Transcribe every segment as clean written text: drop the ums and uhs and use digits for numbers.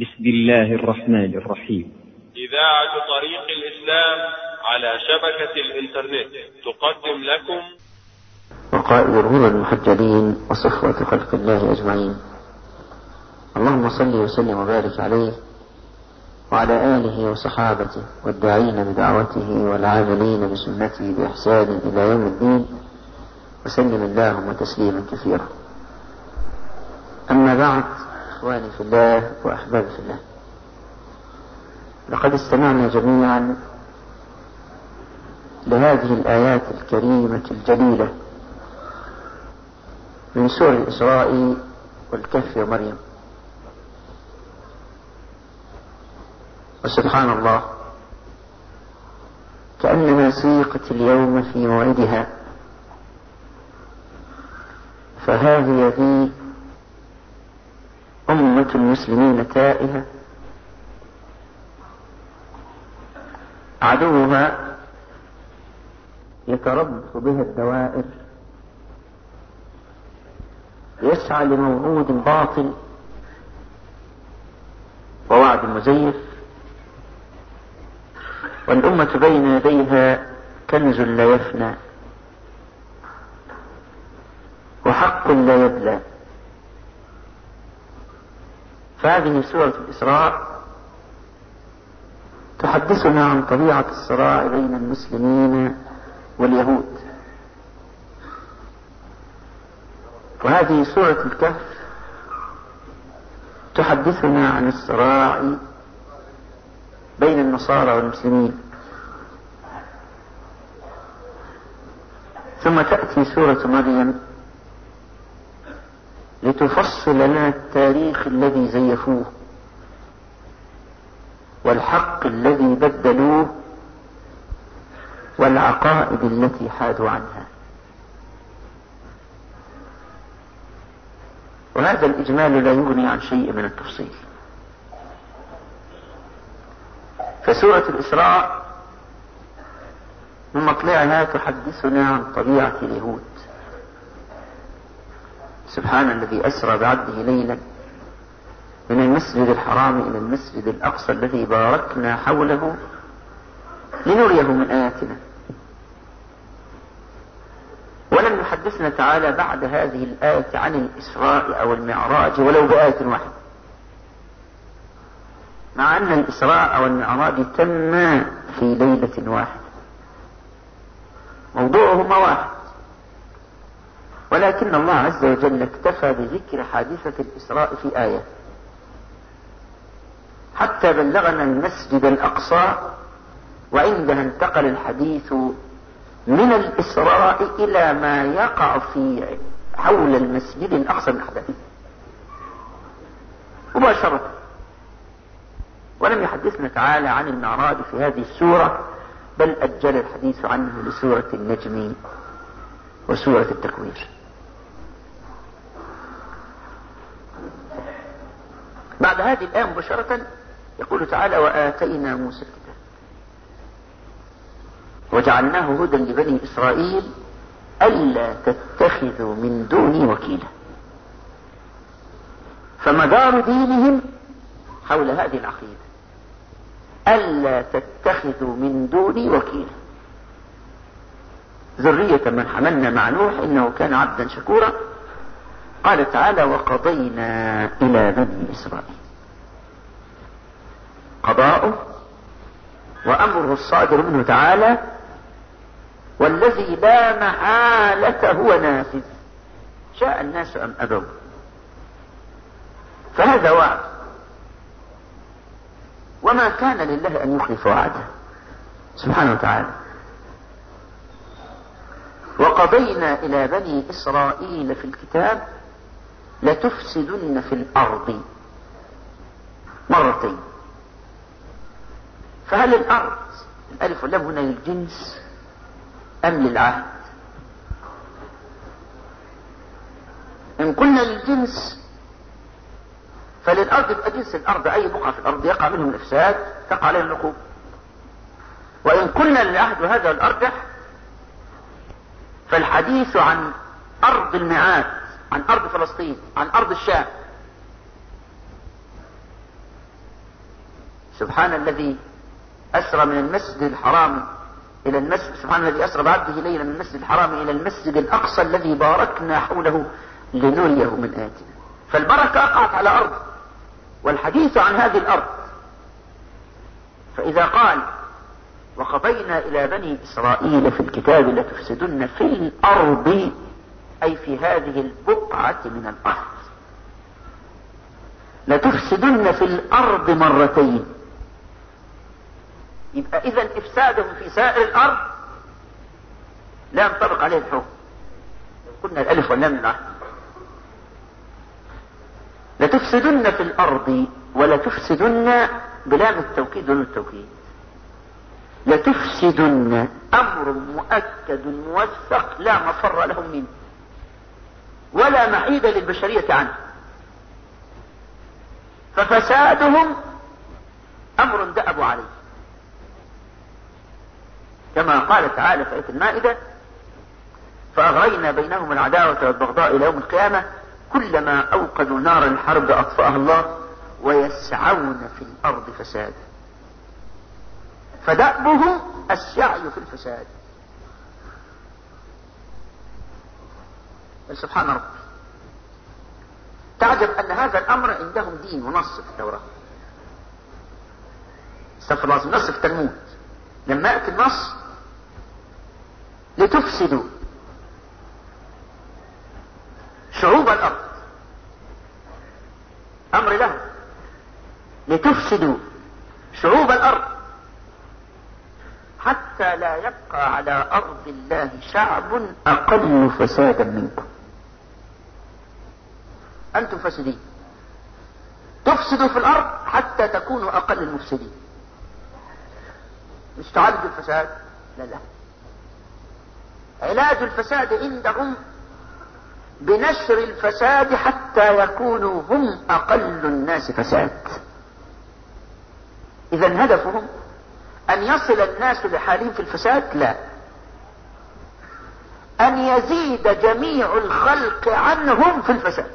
بسم الله الرحمن الرحيم. إذاعة طريق الإسلام على شبكة الإنترنت تقدم لكم وقائد الغر المحجلين وصفوة خلق الله أجمعين، اللهم صل وسلم وبارك عليه وعلى آله وصحابته والداعين بدعوته والعاملين بسنته بإحسان إلى يوم الدين، وسلم اللهم تسليما كثيرا. أما بعد، إخواني في الله وأحبابي في الله، لقد استمعنا جميعا لهذه الآيات الكريمة الجليلة من سور الإسراء والكهف ومريم. وسبحان الله، كأنما سيقت اليوم في موعدها، فهذه أمة المسلمين تائهة عدوها يتربص بها الدوائر، يسعى لموعود باطل ووعد مزيف، والأمة بين يديها كنز لا يفنى وحق لا يبلى. فهذه سورة الإسراء تحدثنا عن طبيعة الصراع بين المسلمين واليهود، وهذه سورة الكهف تحدثنا عن الصراع بين النصارى والمسلمين، ثم تأتي سورة مريم لتفصل لنا التاريخ الذي زيفوه والحق الذي بدلوه والعقائد التي حادوا عنها. وهذا الإجمال لا يغني عن شيء من التفصيل. فسورة الإسراء من مطلعها تحدثنا عن طبيعة اليهود. سبحان الذي أسرى بعبده ليلا من المسجد الحرام إلى المسجد الأقصى الذي باركنا حوله لنريه من آياتنا. ولم يحدثنا تعالى بعد هذه الآية عن الإسراء أو المعراج ولو بآية واحدة، مع أن الإسراء والمعراج تم في ليلة واحدة، موضوعهما واحد، ولكن الله عز وجل اكتفى بذكر حادثة الإسراء في آية حتى بلغنا المسجد الأقصى، وعندها انتقل الحديث من الإسراء إلى ما يقع في حول المسجد الأقصى من أحداث مباشرة. ولم يحدثنا تعالى عن المعراج في هذه السورة، بل أجل الحديث عنه لسورة النجم وسورة التكوير. بعد هذه الآية مباشرة يقول تعالى: وآتينا موسى الكتاب وجعلناه هدى لبني إسرائيل ألا تتخذوا من دوني وكيلا. فمدار دينهم حول هذه العقيدة: ألا تتخذوا من دوني وكيلا. ذرية من حملنا مع نوح إنه كان عبدا شكورا. قال تعالى: وقضينا إلى بني إسرائيل. قضاؤه وأمره الصادر منه تعالى، والذي لا محالة هو نافذ، شاء الناس أم أبوا. فهذا وعد، وما كان لله أن يخلف وعده سبحانه وتعالى. وقضينا إلى بني إسرائيل في الكتاب لتفسدن في الأرض مرتين. فهل الأرض الألف واللام هنا للجنس أم للعهد؟ إن قلنا للجنس فللأرض يبقى جنس الأرض، أي بقعة في الأرض يقع منهم الإفساد تقع عليهم العقوبة. وإن قلنا للعهد وهذا الأرجح، فالحديث عن أرض الميعاد، عن أرض فلسطين، عن أرض الشام، سبحان الذي أسرى من المسجد الحرام إلى المسجد، سبحان الذي أسرى بعبده ليلا من المسجد الحرام إلى المسجد الأقصى الذي باركنا حوله لنريه من آياتنا. فالبركة أقعت على أرض، والحديث عن هذه الأرض. فإذا قال وقضينا إلى بني إسرائيل في الكتاب لتفسدن في الأرض، أي في هذه البقعة من الأرض، لتفسدن في الأرض مرتين. يبقى إذن إفسادهم في سائر الأرض لا ينطبق عليه الحكم. قلنا الألف واللام العهد. لتفسدن في الأرض، ولا تفسدن بلام التوكيد دون التوكيد. لتفسدن أمر مؤكد موثق لا مفر لهم منه ولا محيد للبشرية عنه. ففسادهم أمر دأبوا عليه، كما قال تعالى في آية المائدة: فأغرينا بينهم العداوة والبغضاء إلى يوم القيامة كلما أوقدوا نار الحرب أطفأها الله ويسعون في الأرض فسادا. فدأبهم السعي في الفساد. سبحان ربي، تعجب أن هذا الأمر عندهم دين ونص في التوراة. استغفر الله العظيم، نص في التلمود. لما يأتي النص لتفسدوا شعوب الأرض، أمر له لتفسدوا شعوب الأرض حتى لا يبقى على أرض الله شعب أقل فسادا منكم. أنتم فاسدين، تفسدوا في الأرض حتى تكونوا أقل المفسدين. مش تعالجوا الفساد، لا لا، علاج الفساد عندهم بنشر الفساد حتى يكونوا هم أقل الناس فساد. إذا هدفهم أن يصل الناس لحالهم في الفساد؟ لا، أن يزيد جميع الخلق عنهم في الفساد.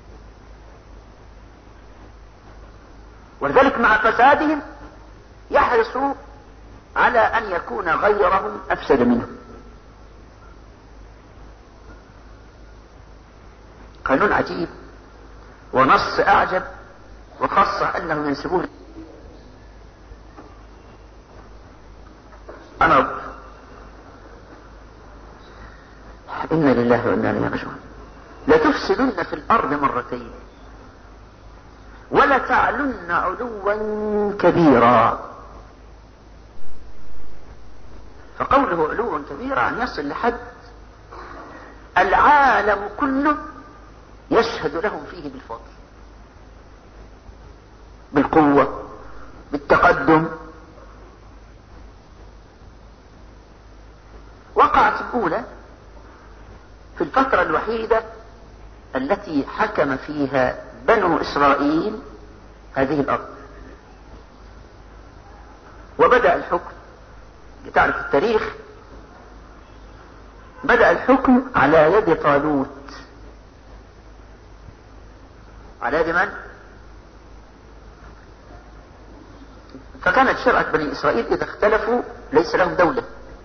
ولذلك مع فسادهم يحرصوا على أن يكون غيرهم أفسد منهم. قانون عجيب ونص أعجب، وخاصة أنهم ينسبون أنا إنا لله وإنا إليه راجعون. لتفسدن في الأرض مرتين ولتعلن علوا كبيرا. فقوله علوا كبيرا أن يصل لحد العالم كله يشهد لهم فيه بالفضل، بالقوة، بالتقدم. وقعت الأولى في الفترة الوحيدة التي حكم فيها بنو إسرائيل هذه الأرض، وبدأ الحكم. تعرف التاريخ، بدأ الحكم على يد طالوت. على يد من؟ فكانت شرعة بني إسرائيل إذا اختلفوا ليس لهم دولة،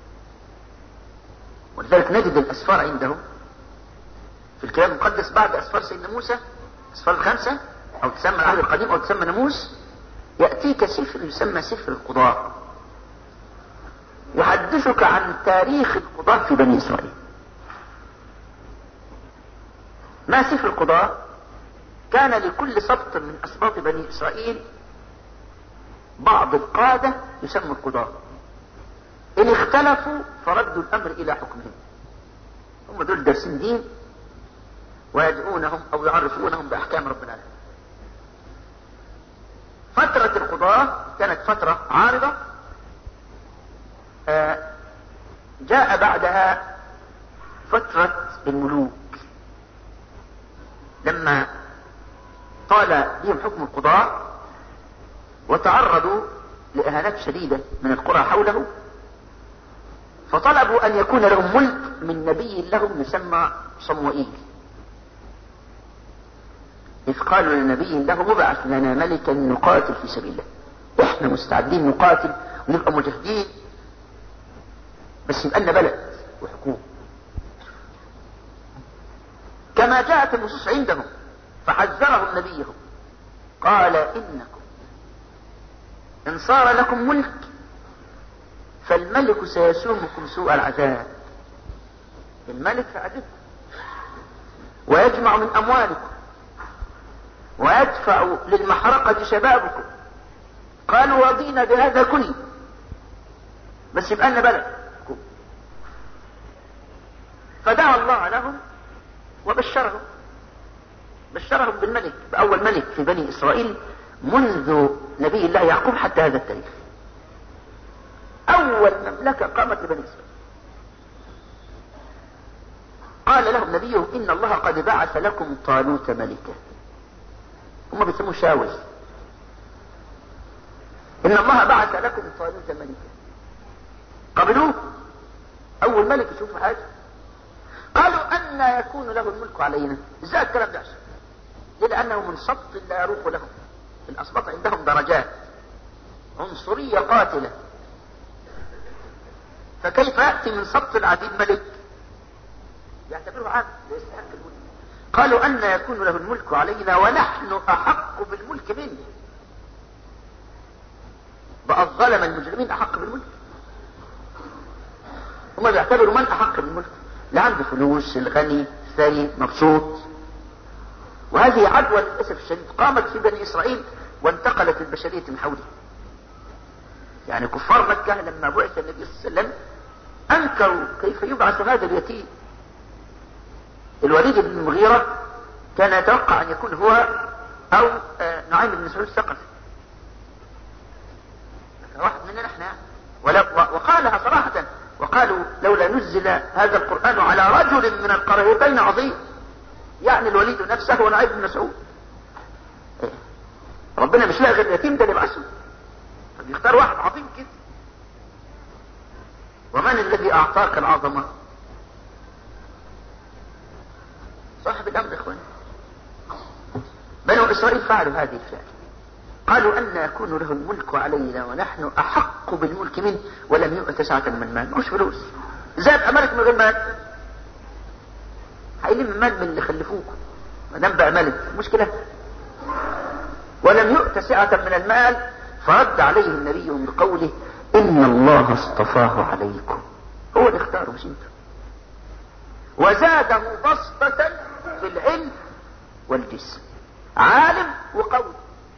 ولذلك نجد الأسفار عندهم في الكتاب المقدس بعد أسفار سيدنا موسى، أسفار الخمسة أو تسمى العهد القديم أو تسمى ناموس، يأتيك سفر يسمى سفر القضاء، يحدثك عن تاريخ القضاء في بني إسرائيل. ما سفر القضاء؟ كان لكل سبط من أسباط بني إسرائيل بعض القادة يسمى القضاء، إن اختلفوا فردوا الأمر إلى حكمهم. هم دول دارسين دين ويدعونهم أو يعرفونهم بأحكام ربنا. فترة القضاء كانت فترة عارضة، جاء بعدها فترة الملوك لما طال بهم حكم القضاء وتعرضوا لإهانات شديدة من القرى حوله، فطلبوا أن يكون لهم ملك من نبي لهم يسمى صموئيل، إذ قالوا لنبي له ابعث لنا ملكا نقاتل في سبيل الله. احنا مستعدين نقاتل ونبقى مجاهدين، بس يبقى لنا بلد وحكومة كما جاءت النصوص عندهم. فحذرهم نبيهم قال إنكم إن صار لكم ملك فالملك سيسومكم سوء العذاب. الملك عدد ويجمع من أموالكم ويدفع للمحرقة شبابكم. قالوا رضينا بهذا كله بس يبقى لنا بلد. فدعا الله لهم وبشرهم بالملك، بأول ملك في بني إسرائيل منذ نبي الله يعقوب حتى هذا التاريخ. أول مملكة قامت لبني إسرائيل. قال لهم نبيهم إن الله قد بعث لكم طالوت ملكا. هم بيسموه شاول. إن الله بعث لكم طالوت ملكا. قبلوه أول ملك يشوفوا حاجة. قالوا أن يكون له الملك علينا. إزاي الكلام ده يحصل؟ لأنه من سبط لا يروق لهم. في الأسباط عندهم درجات عنصرية قاتلة، فكيف يأتي من سبط العبيد ملك؟ يعتبره عبد يستحق الملك. قالوا أن يكون له الملك علينا ونحن أحق بالملك منه. بقى الظلم المجرمين أحق بالملك. هم بيعتبروا من أحق بالملك؟ اللي عنده فلوس، الغني، الثري، مبسوط. وهذه عدوى للأسف الشديد قامت في بني إسرائيل وانتقلت البشرية من حوله. يعني كفار مكة لما بعث النبي صلى الله عليه وسلم أنكروا كيف يبعث هذا اليتيم. الوليد بن المغيرة كان يتوقع أن يكون هو أو نعيم بن مسعود الثقفي، واحد مننا احنا، وقالها صراحة، وقالوا لولا نزل هذا القرآن على رجل من القريتين عظيم، يعني الوليد نفسه ونعيم بن مسعود. ربنا مش لاقي غير اليتيم ده اللي يبعثه، فبيختار واحد عظيم كده. ومن الذي أعطاك العظمة؟ صاحب الأمر. إخواني بنو إسرائيل فعلوا هذه الفعل. قالوا أن يكون له الملك علينا ونحن أحق بالملك منه ولم يؤت سعة من المال. مش فلوس، زاد أملك من غير مال، هيلم مال من اللي خلفوكم ما دام بقى ملك مشكلة. ولم يؤت سعة من المال. فرد عليه النبي بقوله إن الله اصطفاه عليكم. هو اللي اختاره مش انتم. وزاده بسطة في العلم والجسم، عالم وقوي.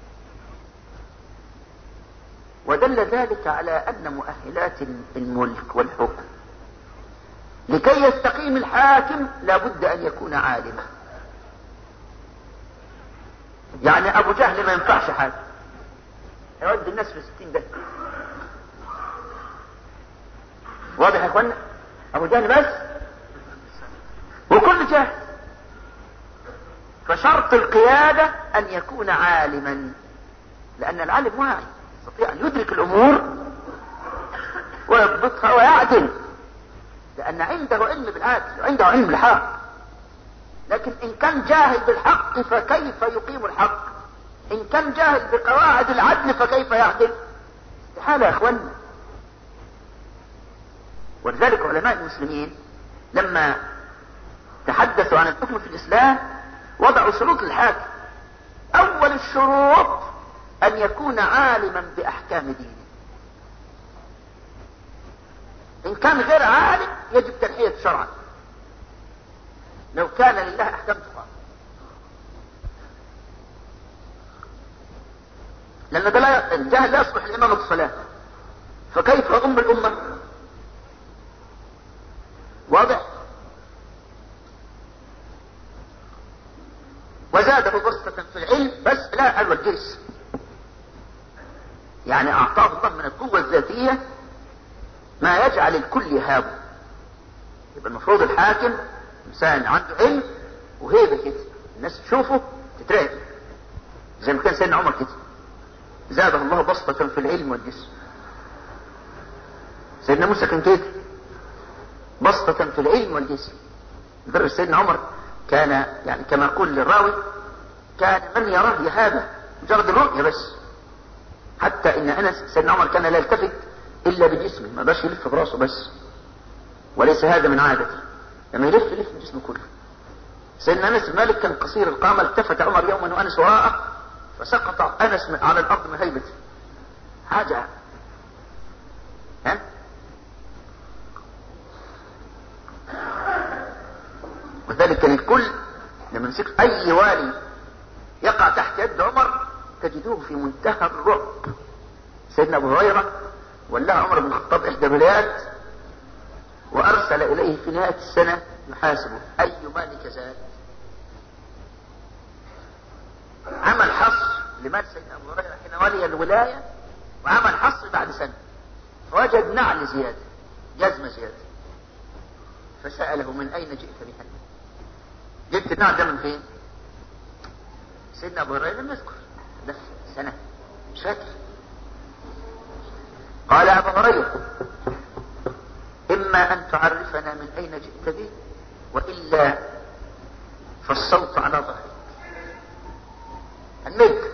ودل ذلك على أن مؤهلات الملك والحكم لكي يستقيم الحاكم لابد أن يكون عالما. يعني أبو جهل ما ينفعش حاجة، يودي الناس في 60 ده. واضح يا اخوانا؟ أبو جهل بس وكل جهل. فشرط القيادة أن يكون عالما، لأن العالم واعي يستطيع أن يدرك الأمور ويضبطها ويعدل، لأن عنده علم بالعدل وعنده علم بالحق. لكن إن كان جاهل بالحق فكيف يقيم الحق؟ إن كان جاهل بقواعد العدل فكيف يعدل؟ استحالة يا أخوانا. ولذلك علماء المسلمين لما تحدثوا عن الحكم في الإسلام وضعوا شروط للحاكم. أول الشروط أن يكون عالما بأحكام دينه. إن كان غير عالم يجب تنحية شرعا. لو كان لله أحكام تقام، لأن ده الجهل لا يصلح لإمامة الصلاة، فكيف أم الأمة؟ واضح؟ وزاده بسطة في العلم بس لا قال والجسم، يعني أعطاه الله من القوة الذاتية ما يجعل الكل يهابه. يبقى المفروض الحاكم إنسان عنده علم وهيبة كده، الناس تشوفه تترعب زي ما كان سيدنا عمر كده. زاده الله بسطة في العلم والجسم. سيدنا موسى كان كده بسطة في العلم والجسم. لدرجة سيدنا عمر كان يعني كما يقول للراوي كان من يراه يهابه مجرد الرؤية بس. حتى ان انس سيدنا عمر كان لا يلتفت الا بجسمه، ما باش يلف براسه بس، وليس هذا من عادته، لما يلف جسمه كله. سيدنا انس بن مالك كان قصير القامه، التفت عمر يوما وانس وراءه فسقط انس على الارض من هيبته. حاجه وذلك كان الكل لما مسك اي والي يقع تحت يد عمر تجدوه في منتهى الرعب. سيدنا ابو هريره ولاه عمر بن الخطاب احدى الولايات وارسل اليه في نهايه السنه يحاسبه اي مالك زاد. عمل حصر لمال سيدنا ابو هريره حين ولي الولايه، وعمل حصر بعد سنه فوجد نعل زياده، جزمه زياده، فساله من اين جئت بها؟ جبت النعل ده من فين؟ سيدنا ابو هريره لم يذكر، ده سنه مش فاكر. قال ابو هريره اما ان تعرفنا من اين جئت به والا فالصوت على ظهرك الملك.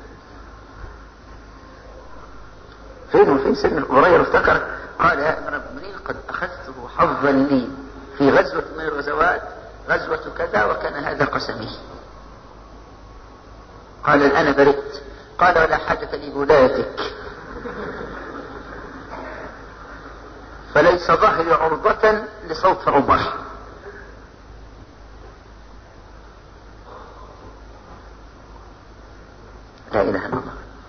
فين وفين سيدنا ابو هريره افتكر، قال يا امير المؤمنين قد اخذته حظا لي في غزوه من الغزوات، غزوه كذا وكان هذا قسمي. قال الان برئت. قال ولا حاجه لي بولايتك، فليس ظهري عرضة لصوت عمر. لا اله الا الله.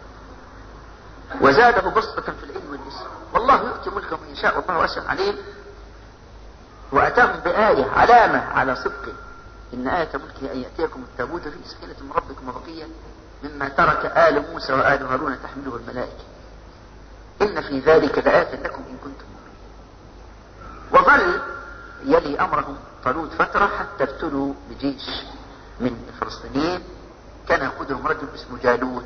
وزاده بسطة في العلم والجسم، والله يؤتي ملكه من يشاء والله واسع عليم. واتاهم بآية علامة على صدقه، ان آية ملكه ان يأتيكم التابوت فيه سكينة من ربكم وبقية مما ترك آل موسى وآل هارون تحمله الملائكة إن في ذلك لآية لكم إن كنتم مؤمنين. وظل يلي أمرهم طالوت فترة حتى ابتلوا بجيش من الفلسطينيين كان يقودهم رجل اسمه جالوت،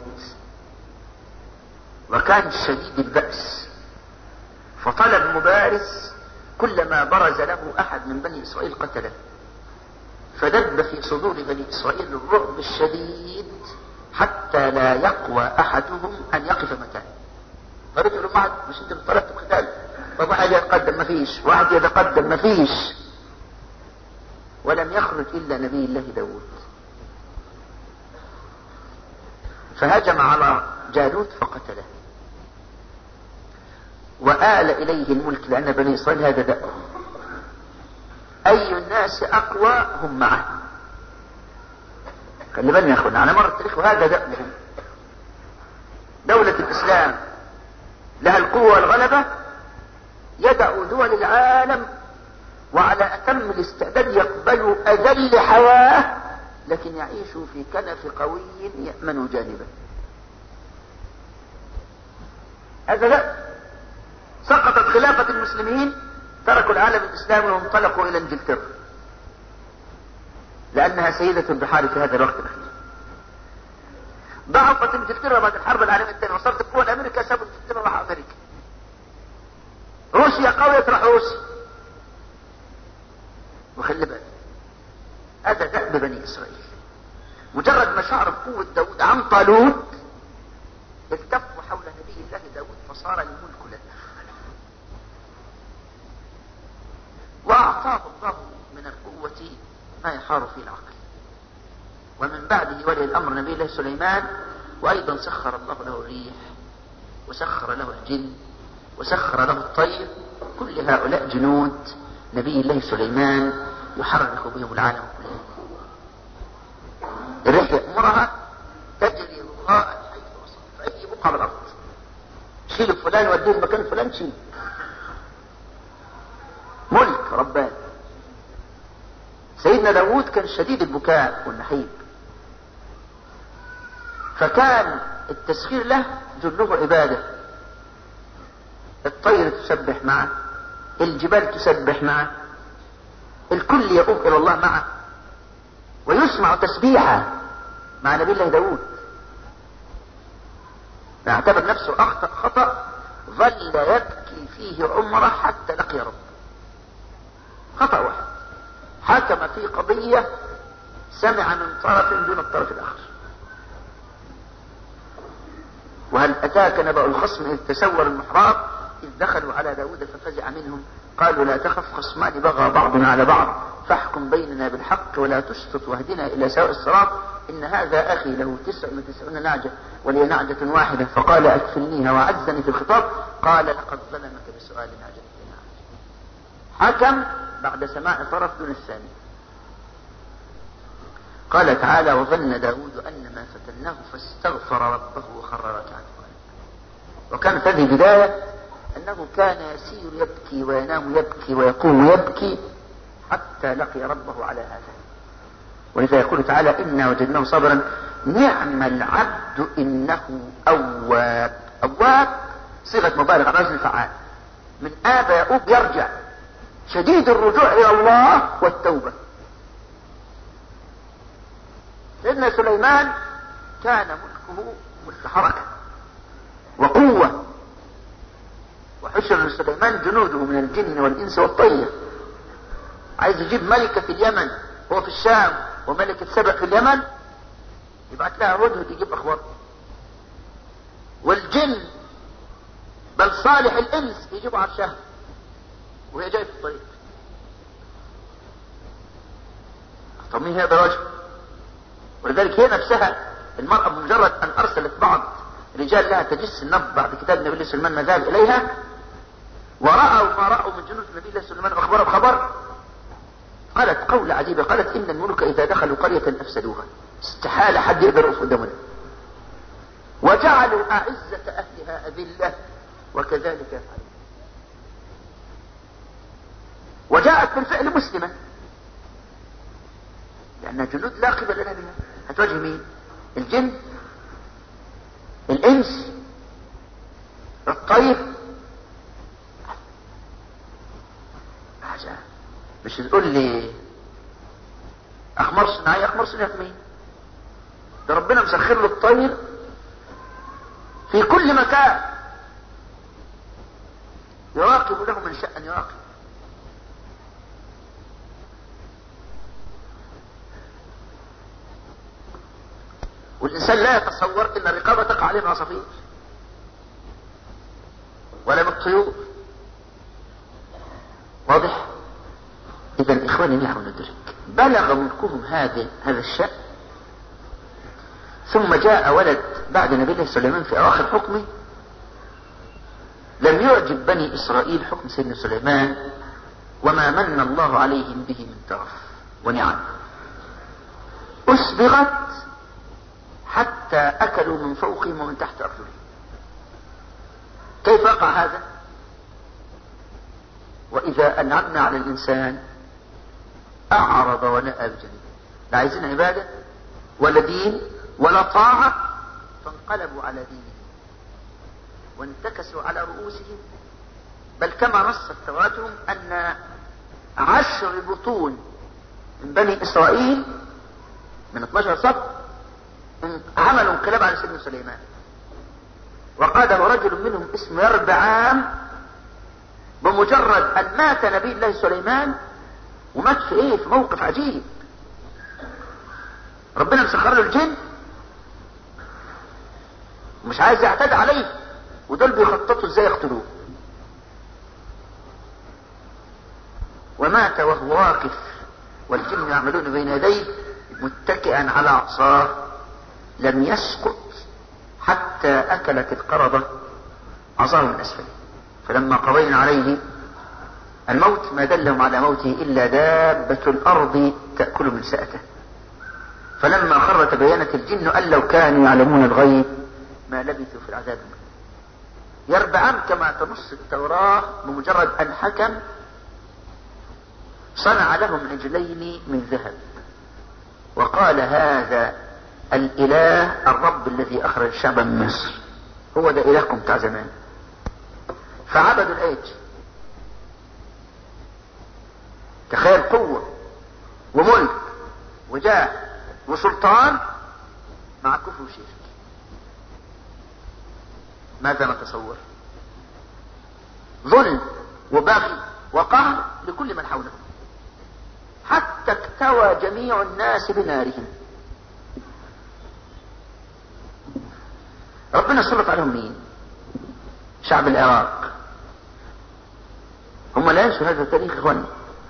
وكان شديد البأس، فطلب مبارز كلما برز له أحد من بني إسرائيل قتله، فدب في صدور بني إسرائيل الرعب الشديد حتى لا يقوى أحدهم أن يقف مكانه. فرجعوا له واحد مش انت طلبت القتال؟ طب واحد يتقدم ما فيش، واحد يتقدم ما فيش، ولم يخرج إلا نبي الله داود. فهجم على جالوت فقتله وآل إليه الملك، لأن بني إسرائيل هذا دأبهم، أي الناس أقوى هم معه. خلي بالنا يا أخوانا على مر التاريخ وهذا دأبهم. دولة الإسلام لها القوة والغلبة، يدعو دول العالم وعلى أتم الاستعداد يقبلوا أذل حياة، لكن يعيشوا في كنف قوي يأمن جانبه. هذا لا. سقطت خلافة المسلمين، تركوا العالم الإسلامي وانطلقوا إلى انجلترا لأنها سيدة البحار في هذا الوقت الأخير. ضعفت انجلترا بعد الحرب العالمية الثانية، وصارت القوى الأمريكا سابوا انجلترا راح أمريكا. روسيا قوية راح روسيا. وخلي بالك هذا دأب بني إسرائيل. مجرد ما شعر بقوة داود عن طالوت التفوا حول نبي الله داود فصار الملك له، وأعطاه الله من القوة ما يحار فيه العقل. ومن بعده ولي الأمر نبي الله سليمان، وأيضا سخر الله له الريح وسخر له الجن وسخر له الطير، كل هؤلاء جنود نبي الله سليمان يحرك بهم العالم كله. الريح يأمرها تجري رخاء حيث وصل في أي بقعة من الأرض. شيل فلان وديه المكان فلان، شيل. ملك رباني. سيدنا داود كان شديد البكاء والنحيب، فكان التسخير له جله عبادة. الطير تسبح معه، الجبال تسبح معه، الكل يؤوب إلى الله معه، ويسمع تسبيحه مع نبي الله داود. اعتبر نفسه أخطأ خطأ ظل يبكي فيه عمره حتى لقي ربه. خطأ واحد حكم في قضية سمع من طرف دون الطرف الآخر. وهل أتاك نبأ الخصم إذ تسور المحراب إذ دخلوا على داود ففزع منهم قالوا لا تخف خصمان بغى بعضنا على بعض فاحكم بيننا بالحق ولا تشطط واهدنا إلى سواء الصراط إن هذا أخي له 99 نعجة ولي نعجة واحدة فقال أكفلنيها وعزني في الخطاب قال لقد ظلمك بسؤال نعجة حكم بعد سماع طرف دون الثاني. قال تعالى وظن داود أن ما فتناه فاستغفر ربه وخر راكعا. وكانت هذه بداية أنه كان يسير يبكي وينام يبكي ويقوم يبكي حتى لقي ربه على هذا. ولذا يقول تعالى إنا وجدناه صبرا نعم العبد إنه أواب. أواب صيغة مبالغة على وزن فعال من آب يؤوب يرجع شديد الرجوع إلى الله والتوبة. سيدنا سليمان كان ملكه ملك حركة وقوة وحشر لسليمان جنوده من الجن والإنس والطير. عايز يجيب ملكة في اليمن هو في الشام وملكة سبع في اليمن يبعث لها هدهد يجيب أخبار. والجن بل صالح الإنس يجيبوا على الشام وهي جاية في الطريق. طب مين هذا الرجل؟ ولذلك هي نفسها المرأة بمجرد أن أرسلت بعض رجال لها تجس النبض بعد كتاب النبي الله سليمان ما ذهب إليها ورأوا ما رأوا من جنود النبي الله سليمان وأخبروا بخبر قالت قولة عجيبة قالت إن الملوك إذا دخلوا قرية أفسدوها استحالة حد يقدر يقف قدامنا وجعلوا أعزة أهلها أذلة وكذلك يفعلون. وجاءت بالفعل مسلمة لأنها جنود لا قبل لنا بها. هتواجه مين؟ الجن الإنس الطير. حاجة مش تقول لي أخمار صناعية. أخمار صناعية مين؟ ده ربنا مسخر له الطير في كل مكان يراقب له من شأن يراقب. والإنسان لا يتصور أن الرقابة تقع عليه من عصافير ولا من الطيور. واضح؟ إذا إخواني نحن ندرك بلغ ملكهم هذا الشأن. ثم جاء ولد بعد نبي الله سليمان في أواخر حكمه لم يعجب بني إسرائيل حكم سيدنا سليمان وما من الله عليهم به من ترف ونعم أسبغت حتى أكلوا من فوقهم ومن تحت أرجلهم. كيف وقع هذا؟ وإذا أنعمنا على الإنسان أعرض ونأى بجانبه. لا عايزين عبادة ولا دين ولا طاعة فانقلبوا على دينهم وانتكسوا على رؤوسهم. بل كما نصت تواتهم أن 10 بطون من بني إسرائيل من 12 صف عملوا انقلاب على سيدنا سليمان وقاده رجل منهم اسمه يربعام. بمجرد أن مات نبي الله سليمان ومات في في موقف عجيب. ربنا مسخر له الجن ومش عايز يعتدي عليه ودول بيخططوا ازاي يقتلوه. ومات وهو واقف والجن يعملون بين يديه متكئا على عصاه لم يسقط حتى أكلت القرضة عصاه من أسفله. فلما قضينا عليه الموت ما دلهم على موته إلا دابة الأرض تأكل من سأته. فلما خر تبينت الجن أن لو كانوا يعلمون الغيب ما لبثوا في العذاب. يربعام كما تنص التوراة بمجرد أن حكم صنع لهم عجلين من ذهب وقال هذا الإله الرب الذي أخرج الشعب من مصر هو ده إلهكم بتاع زمان. فعبدوا العجل. تخيل قوة وملك وجاه وسلطان مع كفر وشرك. ماذا نتصور؟ ظلم وبغي وقهر لكل من حوله حتى اكتوى جميع الناس بنارهم. ربنا سلط عليهم مين؟ شعب العراق. هم لا ينسوا هذا التاريخ اخواني.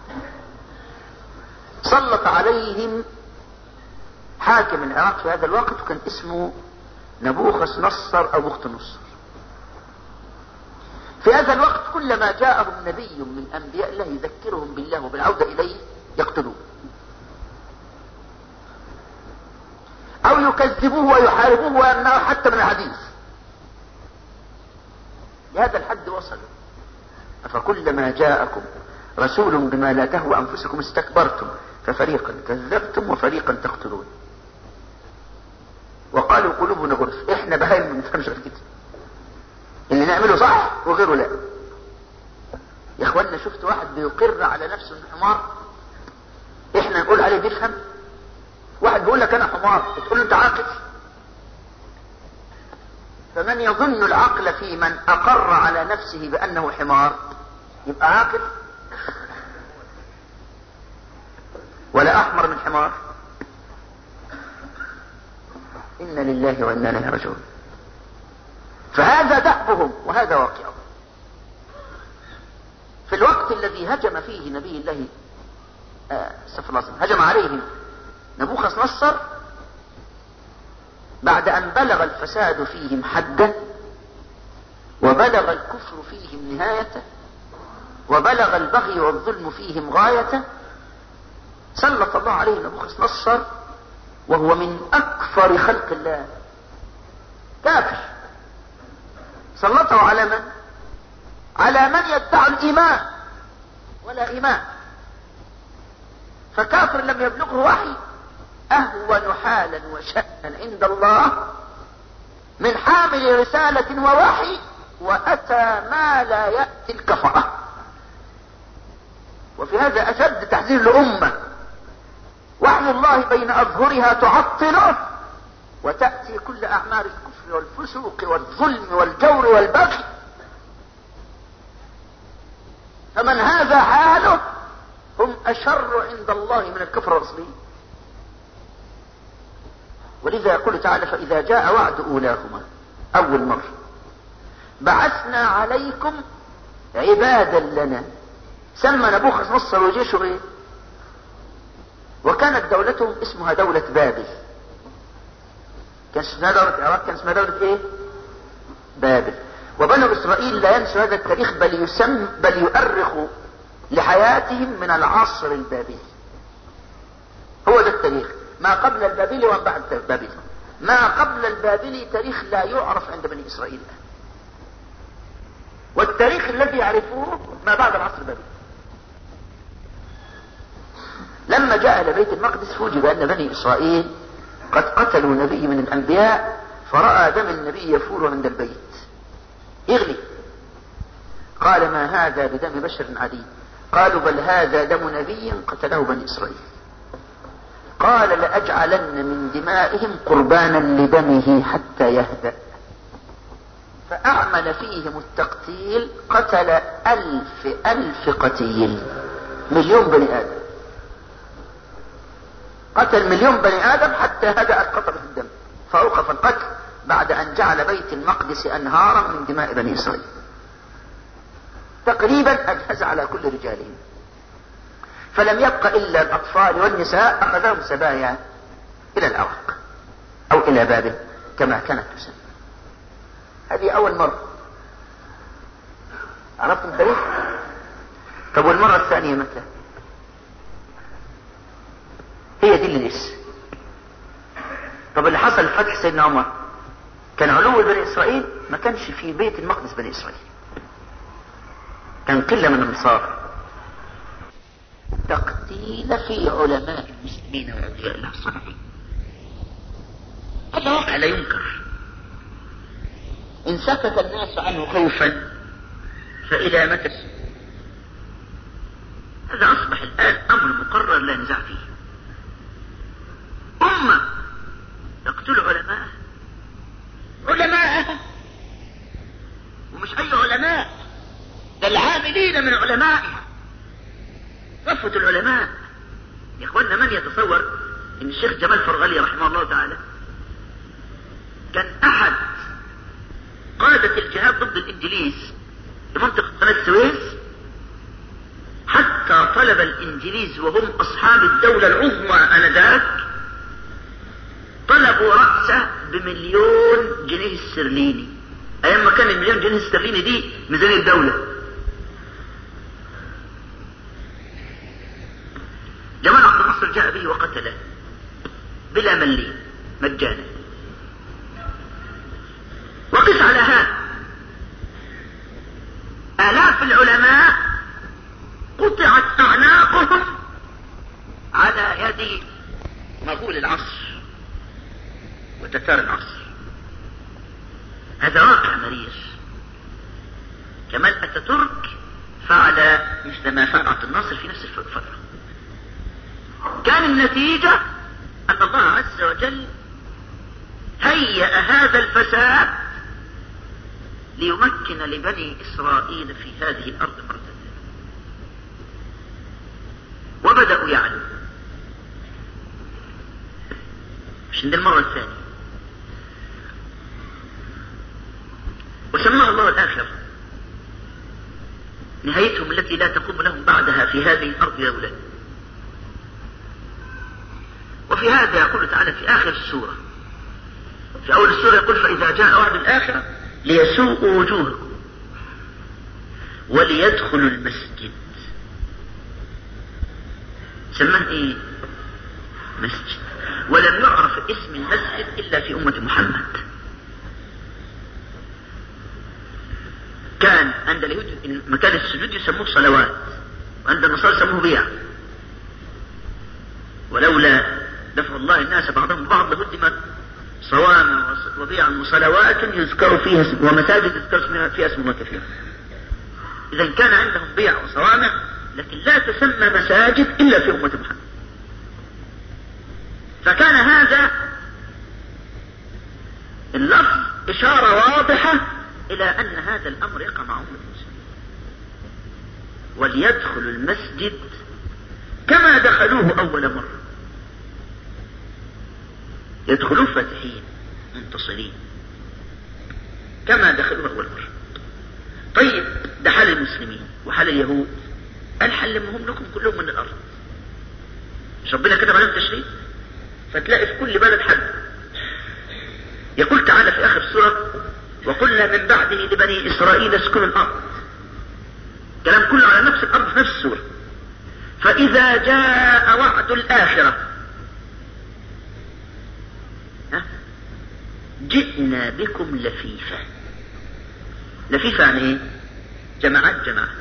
سلط عليهم حاكم العراق في هذا الوقت وكان اسمه نبوخذ نصر او بخت نصر. في هذا الوقت كلما جاءهم نبي من انبياء الله يذكرهم بالله وبالعودة اليه يقتلوه او يكذبوه ويحاربوه ويمنعوه حتى من الحديث. لهذا الحد وصلوا. أفكلما جاءكم رسول بما لا تهوى أنفسكم استكبرتم ففريقا كذبتم وفريقا تقتلون وقالوا قلوبنا غلف. احنا بهايم ما نفهمش كده، اللي نعمله صح وغيره لا. يا اخوانا شفت واحد بيقر على نفسه انه حمار، احنا نقول عليه بيفهم. واحد بيقول لك انا حمار تقول له انت عاقل. فمن يظن العقل في من اقر على نفسه بانه حمار يبقى عاقل ولا احمر من حمار؟ انا لله وانا اليه راجعون. فهذا دأبهم وهذا واقعهم. في الوقت الذي هجم فيه نبي الله هجم عليهم نبوخذ نصر بعد ان بلغ الفساد فيهم حده وبلغ الكفر فيهم نهايته وبلغ البغي والظلم فيهم غايته، سلط الله عليه نبوخذ نصر وهو من اكفر خلق الله، كافر. سلطه على من؟ على من يدعي الايمان ولا ايمان. فكافر لم يبلغه وحي اهون حالا وشأنا عند الله من حامل رسالة ووحي واتى ما لا يأتي الكفرة. وفي هذا اشد تحذير لأمة وحي الله بين اظهرها تعطله وتأتي كل اعمال الكفر والفسوق والظلم والجور والبغي. فمن هذا حاله هم اشر عند الله من الكفر الاصليين. ولذا يقول تعالى فاذا جاء وعد اولاهما اول مرة بعثنا عليكم عبادا لنا. سمى نبوخذ نصر وجيشه ايه؟ وكانت دولتهم اسمها دولة بابل. كان اسمها دولة العراق كان اسمها دولة ايه؟ بابل. وبنو اسرائيل لا ينسوا هذا التاريخ بل يؤرخوا لحياتهم من العصر البابلي. هو ده التاريخ ما قبل البابلي وما بعد البابلي. ما قبل البابلي تاريخ لا يعرف عند بني اسرائيل، والتاريخ الذي يعرفوه ما بعد العصر البابلي. لما جاء الى بيت المقدس فوجئ بان بني اسرائيل قد قتلوا نبي من الانبياء، فرأى دم النبي يفور عند البيت يغلي. قال ما هذا بدم بشر عادي؟ قالوا بل هذا دم نبي قتله بني اسرائيل. قال لأجعلن من دمائهم قربانا لدمه حتى يهدأ. فأعمل فيهم التقتيل، قتل 1000 قتيل، 1,000,000 بني آدم. قتل 1,000,000 بني آدم حتى هدأت قطرة الدم، فأوقف القتل بعد أن جعل بيت المقدس أنهارا من دماء بني إسرائيل. تقريبا أجهز على كل رجالهم، فلم يبق إلا الأطفال والنساء، أخذهم سبايا إلى العراق أو إلى بابل كما كانت تسمى. هذه أول مرة. عرفتم التاريخ؟ طب والمرة الثانية متى؟ هي دي اللي لسه. طب اللي حصل فتح سيدنا عمر كان علو بني إسرائيل، ما كانش في بيت المقدس بني إسرائيل، كان قلة من النصارى. تقتيل في علماء المسلمين وأولياء الله الصالحين، هذا واقع لا ينكر. إن سكت الناس عنه خوفا فإلى متى السكوت؟ هذا أصبح الآن أمر مقرر لا نزاع فيه. أمة تقتل علماءها، ومش أي علماء، ده العاملين من علمائها، صفوة العلماء. يا إخوانا من يتصور إن الشيخ جمال فرغلي رحمه الله تعالى كان أحد قادة الجهاد ضد الإنجليز لمنطقة قناة السويس، حتى طلب الإنجليز وهم أصحاب الدولة العظمى آنذاك طلبوا رأسه ب1,000,000 جنيه استرليني. أيام ما كان 1,000,000 جنيه استرليني دي ميزانية الدولة. جمال عبد الناصر جاء به وقتله بلا مليم مجانا. وقس على هذا آلاف العلماء قطعت أعناقهم على يد مغول العصر وتتار العصر. هذا واقع مرير. كمال أتاتورك فعل مثل ما فعل عبد الناصر في نفس الفترة. كان النتيجة أن الله عز وجل هيأ هذا الفساد ليمكن لبني إسرائيل في هذه الأرض مرة ثانية، وبدأوا يعلموا. مش عند المرة الثانية. وسماه الله الآخرة، نهايتهم التي لا تقوم لهم بعدها في هذه الأرض دولة. وفي هذا يقول تعالى في آخر السورة، في أول السورة يقول: فإذا جاء وعد الآخرة ليسوءوا وجوهكم وليدخلوا المسجد. سماه ايه؟ مسجد. ولم يعرف اسم المسجد إلا في أمة محمد. كان عند اليهود مكان السجود يسموه صلوات، وعند النصارى يسموه بيع. ولولا دفع الله الناس بعضهم بعض لهدمت صوامع وبيع وصلوات يذكر فيها ومساجد يذكر فيها اسم الله كثيرا. إذا كان عندهم بيع وصوامع، لكن لا تسمى مساجد إلا في أمة محمد. فكان هذا اللفظ إشارة واضحة إلى أن هذا الأمر يقع مع أمة المسلمين. وليدخلوا المسجد كما دخلوه أول مرة، يدخلون فاتحين منتصرين كما دخلوه أول مرة. طيب ده حال المسلمين وحال اليهود. قال حلمهم لكم كلهم من الأرض. مش ربنا كتب عليهم تشريع؟ فتلاقي في كل بلد حد. يقول تعالى في آخر السورة: وقلنا من بعده لبني إسرائيل اسكنوا الأرض. كلام كله على نفس الأرض في نفس السورة. فإذا جاء وعد الآخرة جئنا بكم لفيفا. لفيفا يعني ايه؟ جماعات.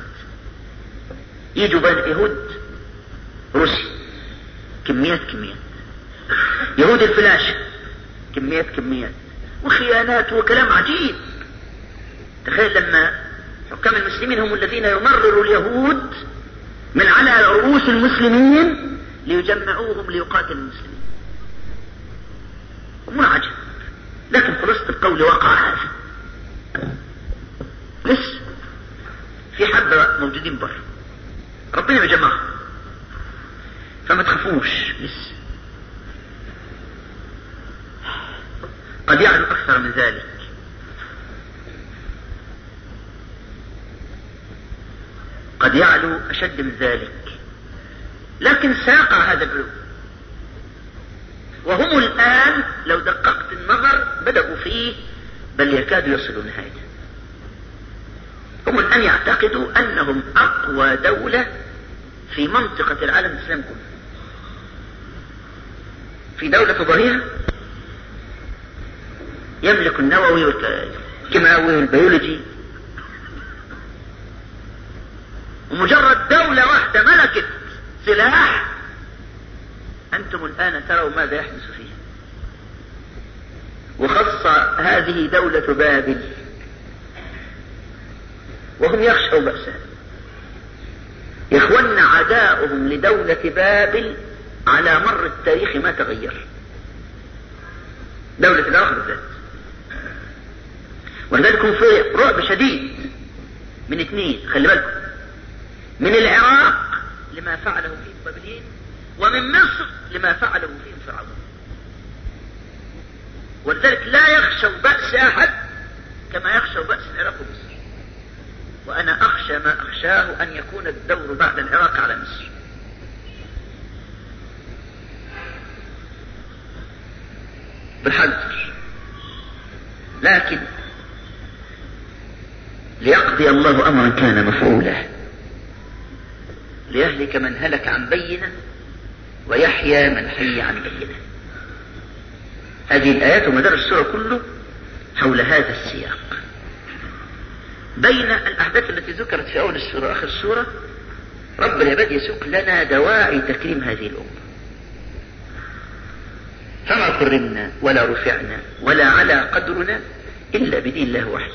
يجوا بين يهود روسي كميات يهود الفلاشة كميات وخيانات وكلام عجيب. تخيل لما حكام المسلمين هم الذين يمرروا اليهود من على رؤوس المسلمين ليجمعوهم ليقاتلوا المسلمين. أمور عجب. لكن خلاصة القول وقع هذا. لسه في حبة موجودين بره، ربنا بيجمعهم، فما تخافوش. لسه قد يعلو أكثر من ذلك. قد يعلو أشد من ذلك، لكن ساقع هذا العلو. وهم الآن لو دققت النظر بدأوا فيه، بل يكادوا يصلوا نهايته. هم الآن يعتقدوا أنهم أقوى دولة في منطقة العالم الإسلامي كله. في دولة ظهيرة يملك النووي والكيماوي والبيولوجي، ومجرد دولة واحدة ملكت سلاح أنتم الآن تروا ماذا يحدث فيه. وخص هذه دولة بابل، وهم يخشوا بأسها. إخواننا عداؤهم لدولة بابل على مر التاريخ ما تغير. دولة الآخر بالذات، ولذلك في رعب شديد من اثنين. خلي بالكم، من العراق لما فعله فيه البابليين، ومن مصر لما فعله فيهم فرعون. ولذلك لا يخشوا بأس أحد كما يخشوا بأس أخشاه أن يكون الدور بعد العراق على مصر. بحذر، لكن ليقضي الله أمرا كان مفعولا ليهلك من هلك عن بينة ويحيى من حي عن بينة. هذه الآيات ومدار السورة كله حول هذا السياق. بين الأحداث التي ذكرت في أول السورة وآخر السورة رب العباد يسوق لنا دواعي تكريم هذه الأمة، فما كرمنا ولا رفعنا ولا على قدرنا إلا بدين الله وحده،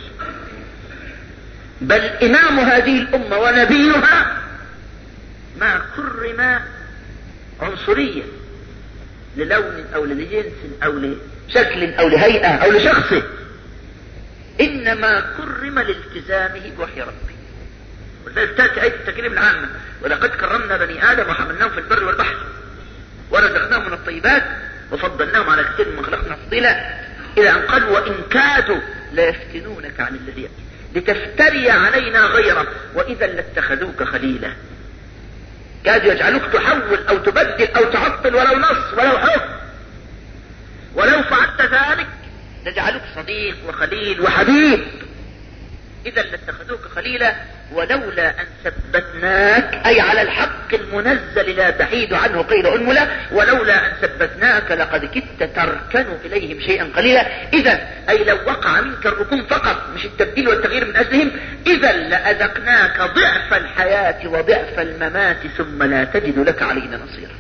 بل إمام هذه الأمة ونبيها ما كرم عنصريا للون أو لجنس أو لشكل أو لهيئة أو لشخص، إنما كرم لالتزامه بوحي ربه. ولذلك تأتي آية التكريم العامة: ولقد كرمنا بني آدم وحملناهم في البر والبحر ورزقناهم من الطيبات وفضلناهم على كثير ممن خلقنا تفضيلا، إلى أن قال: وإن كادوا ليفتنونك عن الذي لتفتري علينا غيره وإذا لاتخذوك خليلا. كادوا يجعلوك تحول أو تبدل أو تعطل ولو نص ولو حكم، ولو فعلت ذلك نجعلك صديق وخليل وحبيب، إذا لاتخذوك خليلا ولولا أن ثبتناك، أي على الحق المنزل لا تحيد عنه قيل أنملة، ولولا أن ثبتناك لقد كدت تركن إليهم شيئا قليلا. إذا أي لو وقع منك الركون فقط مش التبديل والتغيير من أجلهم، إذا لأذقناك ضعف الحياة وضعف الممات ثم لا تجد لك علينا نصيرا.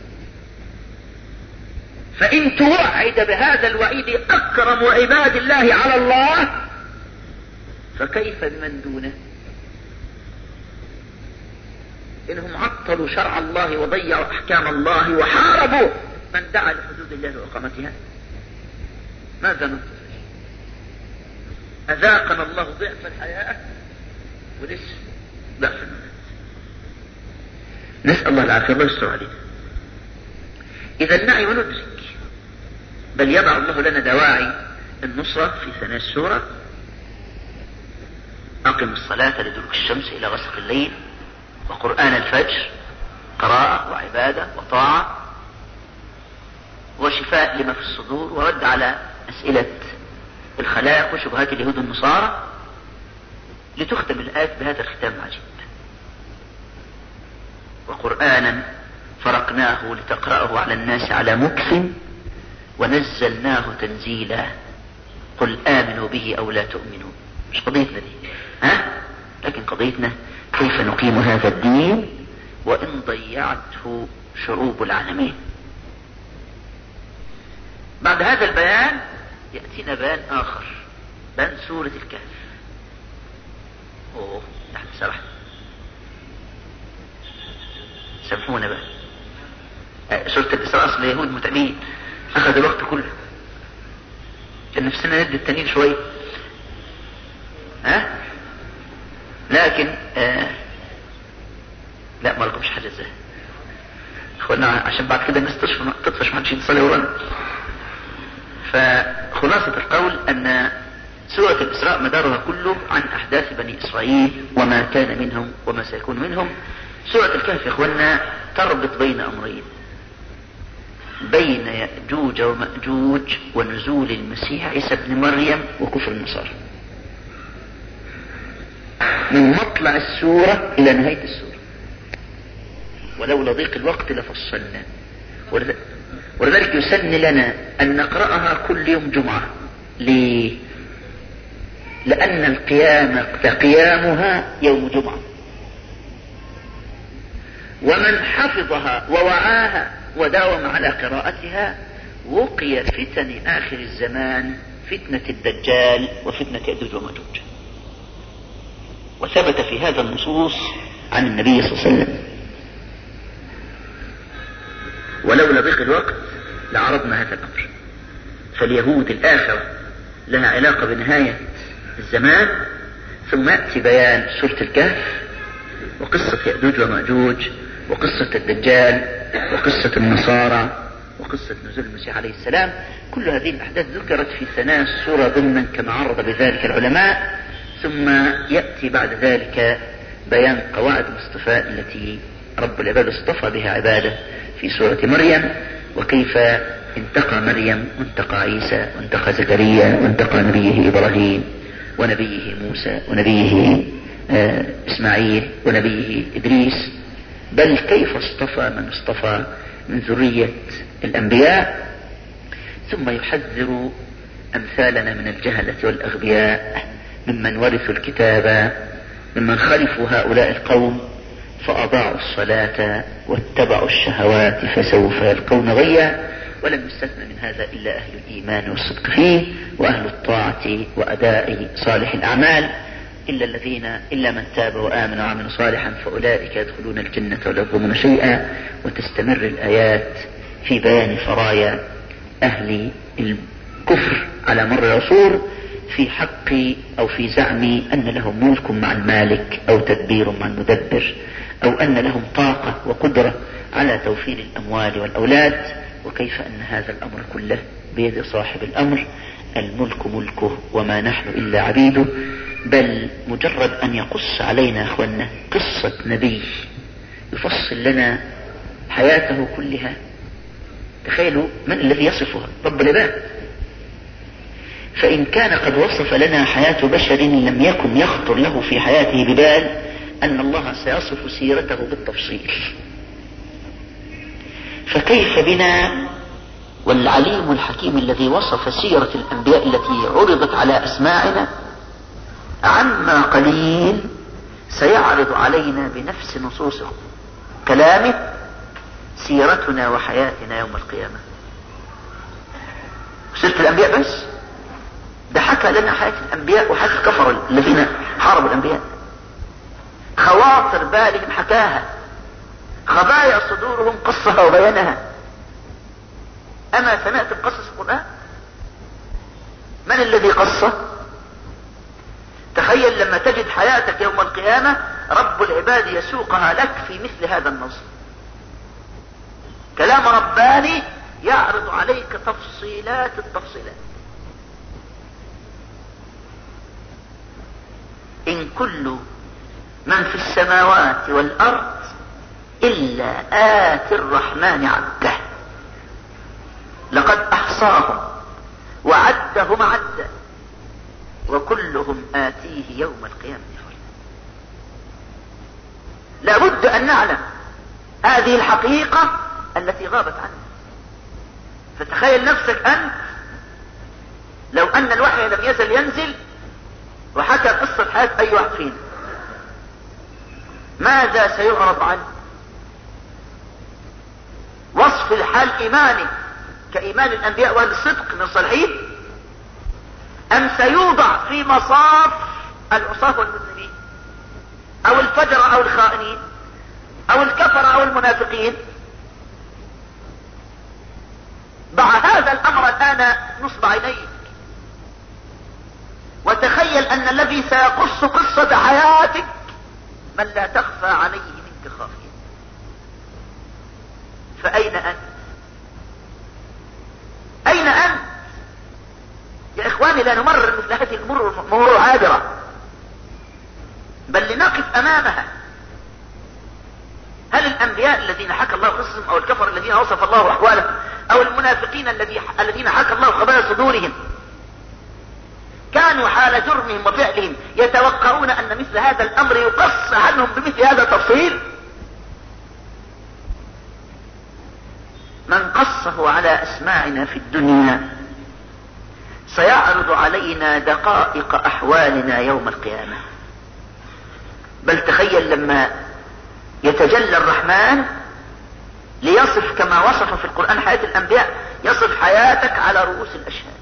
فإن توعد بهذا الوعيد أكرم عباد الله على الله، فكيف بمن دونه؟ إنهم عطلوا شرع الله وضيعوا أحكام الله وحاربوا من دعا لحدود الله وإقامتها. ماذا ننتظر؟ أذاقنا الله ضعف الحياة ولسه ضعف الممات. نسأل الله العافية، الله يستر علينا. إذا نعي وندرك، بل يضع الله لنا دواعي النصرة في ثناء السورة: أقم الصلاة لدلوك الشمس إلى غسق الليل وقرآن الفجر، قراءة وعبادة وطاعة وشفاء لما في الصدور، ورد على أسئلة الخلائق وشبهات اليهود والنصارى، لتختم الآيات بهذا الختام العجيب: وقرآنا فرقناه لتقرأه على الناس على مكث ونزلناه تنزيلا قل آمنوا به أو لا تؤمنوا. مش قضيتنا دي، لكن قضيتنا كيف نقيم هذا الدين وإن ضيعته شعوب العالمين. بعد هذا البيان يأتينا بيان آخر، بيان سورة الكهف. نحن سرحنا، سامحونا بقى. سورة الإسراء أصل اليهود متعبين، أخذ الوقت كله، كان نفسنا ندي التانيين شوية، لكن لا ما لكمش حاجة ازاي اخوانا، عشان بعد كده الناس تطفش محدش يتصلي ورانا. فخلاصة القول ان سورة الإسراء مدارها كله عن أحداث بني إسرائيل وما كان منهم وما سيكون منهم. سورة الكهف يا اخوانا تربط بين أمرين: بين يأجوج ومأجوج ونزول المسيح عيسى ابن مريم وكفر النصارى، من مطلع السورة إلى نهاية السورة، ولولا ضيق الوقت لفصلنا. ولذلك يسن لنا أن نقرأها كل يوم جمعة. ليه؟ لأن القيامة قيامها يوم جمعة، ومن حفظها ووعاها وداوم على قراءتها وقي فتن آخر الزمان، فتنة الدجال وفتنة يأجوج ومأجوج. وثبت في هذا النصوص عن النبي صلى الله عليه وسلم. ولولا ضيق الوقت لعرضنا هذا الأمر. فاليهود الآخرة لها علاقة بنهاية الزمان، ثم يأتي بيان سورة الكهف وقصة يأجوج ومأجوج وقصة الدجال وقصة النصارى وقصة نزول المسيح عليه السلام. كل هذه الأحداث ذكرت في ثناء السورة ضمنا كما عرض بذلك العلماء. ثم يأتي بعد ذلك بيان قواعد الاصطفاء التي رب العباد اصطفى بها عباده في سورة مريم، وكيف انتقى مريم وانتقى عيسى وانتقى زكريا وانتقى نبيه إبراهيم ونبيه موسى ونبيه إسماعيل ونبيه إدريس، بل كيف اصطفى من اصطفى من ذرية الأنبياء. ثم يحذر أمثالنا من الجهلة والأغبياء ممن ورثوا الكتاب، ممن خلفوا هؤلاء القوم فأضاعوا الصلاة واتبعوا الشهوات فسوف يلقون غيا. ولم يستثنى من هذا إلا أهل الإيمان والصدق فيه وأهل الطاعة وأداء صالح الأعمال، إلا من تاب وآمن وعمل صالحا فأولئك يدخلون الجنة ولا يظلمون شيئا. وتستمر الآيات في بيان فرايا أهل الكفر على مر العصور في حق أو في زعم أن لهم ملك مع المالك أو تدبير مع المدبر، أو أن لهم طاقة وقدرة على توفير الأموال والأولاد، وكيف أن هذا الأمر كله بيد صاحب الأمر. الملك ملكه وما نحن إلا عبيده. بل مجرد أن يقص علينا أخوانا قصة نبي يفصل لنا حياته كلها، تخيلوا من الذي يصفها؟ رب العباد. فإن كان قد وصف لنا حياة بشر لم يكن يخطر له في حياته ببال أن الله سيصف سيرته بالتفصيل، فكيف بنا والعليم الحكيم الذي وصف سيرة الأنبياء التي عرضت على أسماعنا عما قليل سيعرض علينا بنفس نصوص كلامه سيرتنا وحياتنا يوم القيامة. سيرة الأنبياء بس، ده حكى لنا حياة الأنبياء وحياة الكفر الذين حاربوا الأنبياء، خواطر بالهم حكاها، خبايا صدورهم قصها وبيانها. أما سمعت قصص القرآن؟ من الذي قصه؟ تخيل لما تجد حياتك يوم القيامة رب العباد يسوقها لك في مثل هذا النص، كلام رباني يعرض عليك تفصيلات التفصيلات. إن كل من في السماوات والأرض إلا آتي الرحمن عبده، لقد أحصاهم وعدهم عدا وكلهم آتيه يوم القيامة فردا. لابد أن نعلم هذه الحقيقة التي غابت عنه. فتخيل نفسك أنت لو أن الوحي لم يزل ينزل وحكى قصة حياة أي واحد فينا، ماذا سيعرض عنه؟ وصف الحال إيمانه كإيمان الأنبياء وأهل الصدق من الصالحين، أم سيوضع في مصاف العصاة والمذنبين أو الفجر أو الخائنين أو الكفر أو المنافقين؟ ضع هذا الأمر الآن نصب عينيك وتخيل أن الذي سيقص قصة حياتك من لا تخفى عليه منك خافية. فأين أنت؟ أين أنت؟ يا إخواني لا نمرر مثل هذه الأمور مرور عابرة، بل لنقف أمامها. هل الأنبياء الذين حكى الله قصصهم أو الكفر الذين وصف الله أحوالهم أو المنافقين الذين حكى الله خبايا صدورهم كانوا حال جرمهم وفعلهم يتوقعون أن مثل هذا الأمر يقص عنهم بمثل هذا التفصيل؟ من قصه على أسماعنا في الدنيا سيعرض علينا دقائق أحوالنا يوم القيامة. بل تخيل لما يتجلى الرحمن ليصف كما وصف في القرآن حياة الأنبياء، يصف حياتك على رؤوس الأشهاد.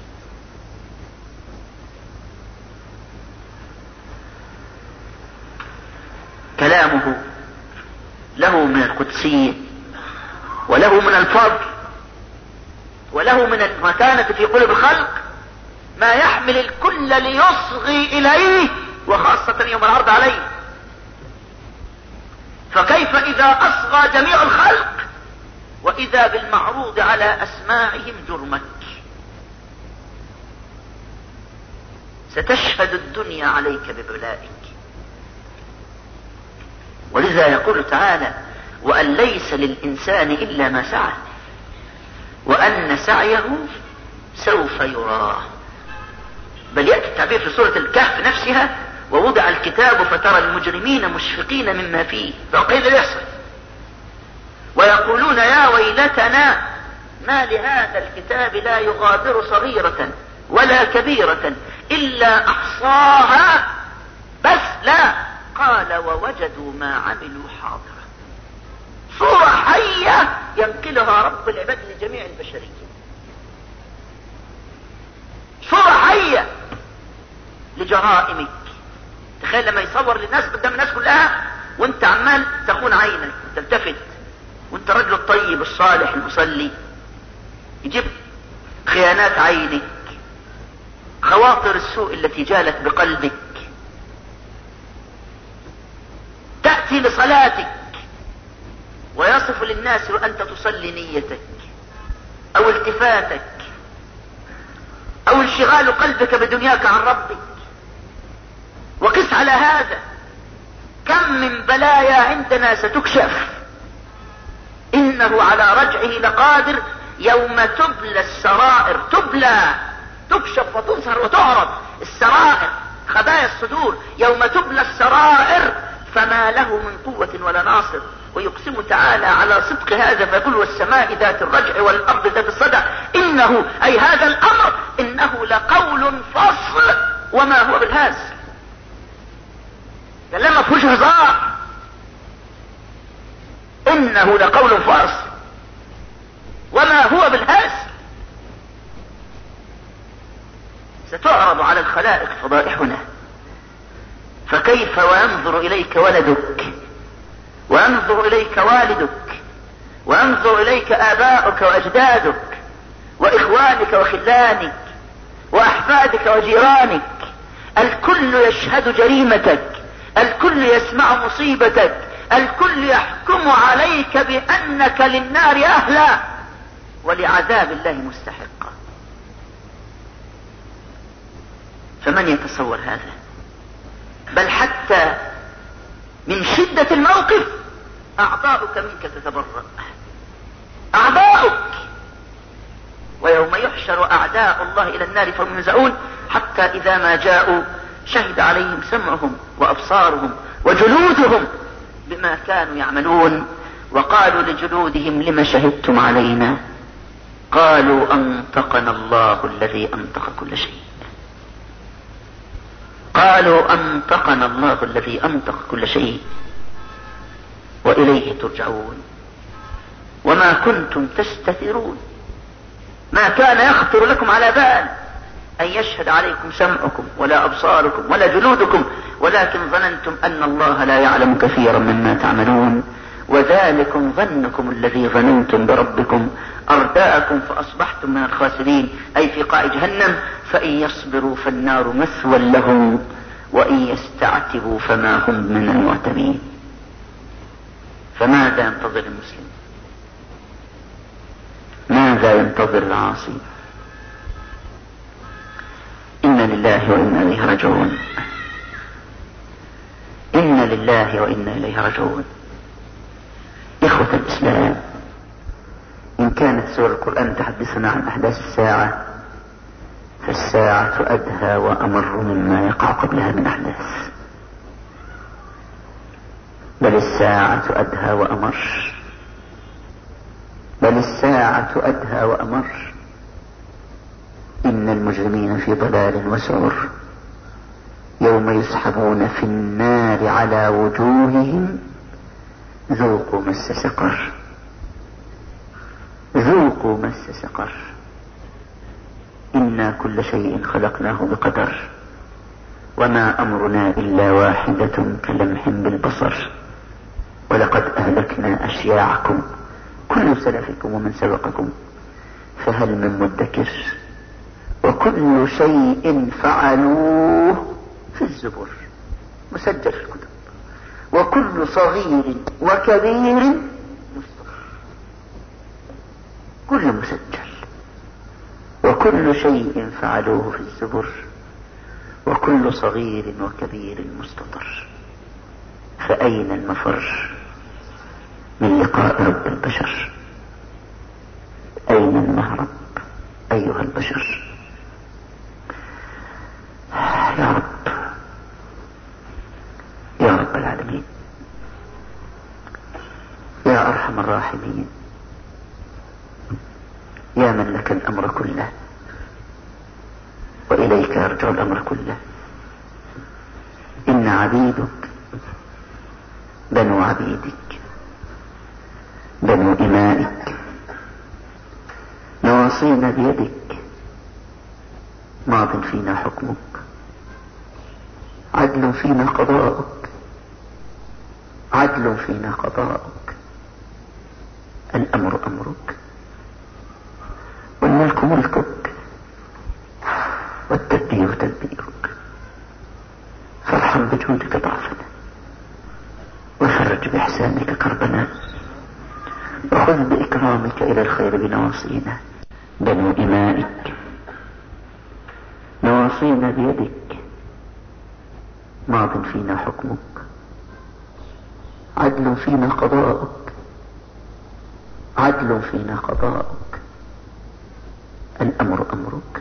كلامه له من القدسية وله من الفضل وله من المكانة في قلوب الخلق ما يحمل الكل ليصغي إليه، وخاصة يوم العرض عليه. فكيف إذا أصغى جميع الخلق وإذا بالمعروض على أسماعهم جرمك؟ ستشهد الدنيا عليك ببلائك. ولذا يقول تعالى: وأن ليس للإنسان إلا ما سعى وأن سعيه سوف يراه. بل يأتي التعبير في سورة الكهف نفسها: ووضع الكتاب فترى المجرمين مشفقين مما فيه. فقيل يحصل ويقولون يا ويلتنا ما لهذا الكتاب لا يغادر صغيرة ولا كبيرة إلا أحصاها. بس لا، قال ووجدوا ما عملوا حاضرا. صورة حية ينقلها رب العباد لجميع البشرية. صورة حية لجرائمك. تخيل لما يصور للناس قدام الناس كلها وانت عمال تخون عينك وتلتفت وانت رجل الطيب الصالح المصلي، يجيب خيانات عينك، خواطر السوء التي جالت بقلبك، تأتي لصلاتك ويصف للناس وأنت تصلي نيتك أو التفاتك أو انشغال قلبك بدنياك عن ربك. وقس على هذا كم من بلايا عندنا ستكشف. إنه على رجعه لقادر. يوم تبلى السرائر، تبلى تكشف وتظهر وتعرض السرائر، خبايا الصدور. يوم تبلى السرائر فما له من قوة ولا ناصر. ويقسم تعالى على صدق هذا فيقول: والسماء ذات الرجع والأرض ذات الصدع إنه أي هذا الأمر إنه لقول فصل وما هو بالهزل. لما فيهوش هزار، إنه لقول فصل وما هو بالهزل. ستعرض على الخلائق فضائحنا، فكيف وينظر إليك ولدك وينظر إليك والدك وينظر إليك آباؤك وأجدادك وإخوانك وخلانك وأحفادك وجيرانك. الكل يشهد جريمتك، الكل يسمع مصيبتك، الكل يحكم عليك بأنك للنار أهلا ولعذاب الله مستحقا. فمن يتصور هذا؟ بل حتى من شدة الموقف أعضاؤك منك تتبرأ، أعضاؤك. ويوم يحشر أعداء الله إلى النار فهم يوزعون حتى إذا ما جاءوا شهد عليهم سمعهم وأبصارهم وجلودهم بما كانوا يعملون. وقالوا لجلودهم لم شهدتم علينا؟ قالوا أنطقنا الله الذي أنطق كل شيء. قالوا أنطقنا الله الذي أنطق كل شيء وإليه ترجعون. وما كنتم تستترون، ما كان يخطر لكم على بال أن يشهد عليكم سمعكم ولا أبصاركم ولا جلودكم، ولكن ظننتم أن الله لا يعلم كثيرا مما تعملون. وذلكم ظنكم الذي ظننتم بربكم أرداءكم فأصبحتم من الخاسرين، أي في قاع جهنم. فإن يصبروا فالنار مثوى لهم وإن يستعتبوا فما هم من المعتبين. فماذا ينتظر المسلم؟ ماذا ينتظر العاصي؟ إنا لله وإنا إليه راجعون. إنا لله وإنا إليه راجعون. إخوة الإسلام، إن كانت سورة القرآن تحدثنا عن أحداث الساعة، فالساعة أدهى وأمر مما يقع قبلها من أحداث. بل الساعة أدهى وأمر، بل الساعة أدهى وأمر. إن المجرمين في ضلال وسعر يوم يسحبون في النار على وجوههم ذوقوا مس سقر، ذوقوا مس سقر. إنا كل شيء خلقناه بقدر وما أمرنا إلا واحدة كلمح بالبصر ولقد أهلكنا أشياعكم كل سلفكم ومن سبقكم فهل من مدكر. وكل شيء فعلوه في الزبر، مسجل في الكتب. وكل صغير وكبير مستقر، كل مسجل. وكل شيء فعلوه في الزبر وكل صغير وكبير مستطر. فأين المفر من لقاء رب البشر؟ أين المهرب أيها البشر؟ يا رب، يا رب العالمين، يا أرحم الراحمين، يا من لك الأمر كله وإليك يرجع الأمر كله. إن عبيدك بنو عبيدك بنو إمائك، نواصينا بيدك، ماض فينا حكمك، عدل فينا قضاؤك، عدل فينا قضاؤك، الأمر أمرك، والملك ملكك، والتدبير تدبيرك. فارحم بجودك ضعفنا، وفرج بإحسانك كربنا، وخذ بإكرامك إلى الخير بنواصينا. بنو إمائك، نواصينا بيدك، ماض فينا حكمك، عدل فينا قضاؤك، عدل فينا قضاؤك، الأمر أمرك،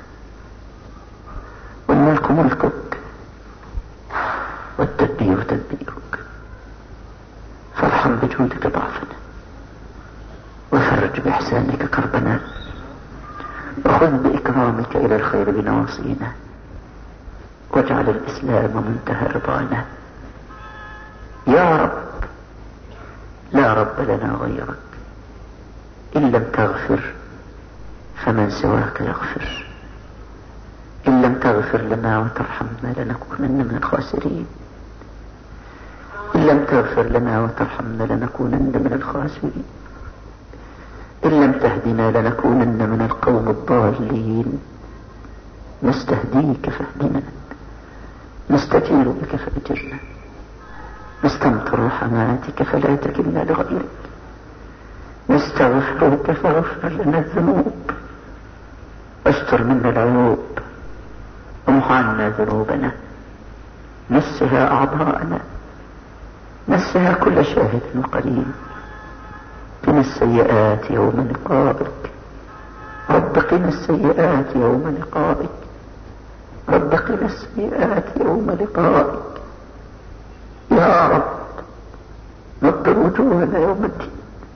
والملك ملكك، والتدبير تدبيرك. فارحم بجودك ضعفنا، وفرج بإحسانك كربنا، وخذ بإكرامك إلى الخير بنواصينا، واجعل الإسلام منتهى رضانا. يا رب، لا رب لنا غيرك، إن لم تغفر فمن سواك يغفر، إن لم تغفر لنا وترحمنا لنكونن من الخاسرين، إن لم تغفر لنا وترحمنا لنكونن من الخاسرين، إن لم تهدنا لنكونن من القوم الضالين. نستهديك فاهدنا، نستجير بك فاجرنا، نستمطر رحماتك فلا تكلنا لغيرك، نستغفرك فاغفر لنا الذنوب، واستر منا العيوب، وامح عنا ذنوبنا، نسها أعضاءنا، نسها كل شاهد وقريب، قنا السيئات يوم لقائك، رب قنا السيئات يوم لقائك، رب قنا السيئات يوم لقائك. يا رب، نضر وجوهنا يوم الدين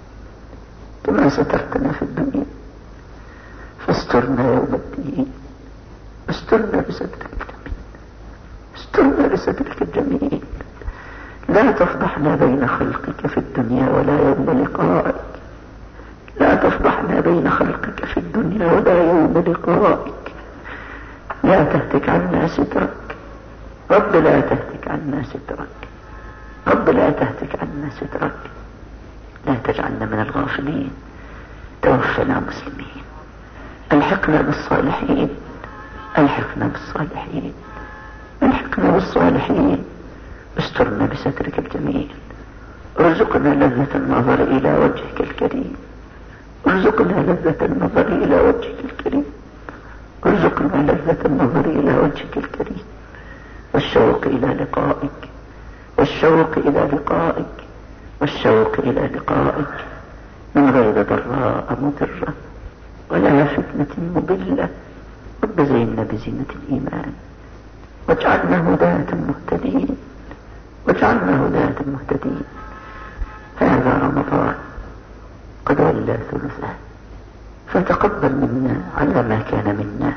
كما سترتنا في الدنيا، فاسترنا يوم الدين، استرنا بسترك الجميل، استرنا بسترك الجميل. لا تفضحنا بين خلقك في الدنيا ولا يوم لقائك، لا تفضحنا بين خلقك في الدنيا ولا يوم لقائك. لا تهتك عنا سترك رب، لا تهتك عنا سترك رب، لا تهتك عنا سترك. لا تجعلنا من الغافلين، توفنا مسلمين، الحقنا بالصالحين، الحقنا بالصالحين، الحقنا بالصالحين. استرنا بسترك الجميل، ارزقنا لذة النظر إلى وجهك الكريم، ارزقنا لذة النظر إلى وجهك الكريم، ارزقنا لذة النظر إلى وجهك الكريم، والشوق إلى لقائك، والشوق إلى لقائك، والشوق إلى لقائك، من غير ضراء مضرة ولا فتنة مضلة. رب زينا بزينة الإيمان، واجعلنا هداة مهتدين، واجعلنا هداة مهتدين. هذا رمضان قد ولى ثلثه، فتقبل منا على ما كان منا،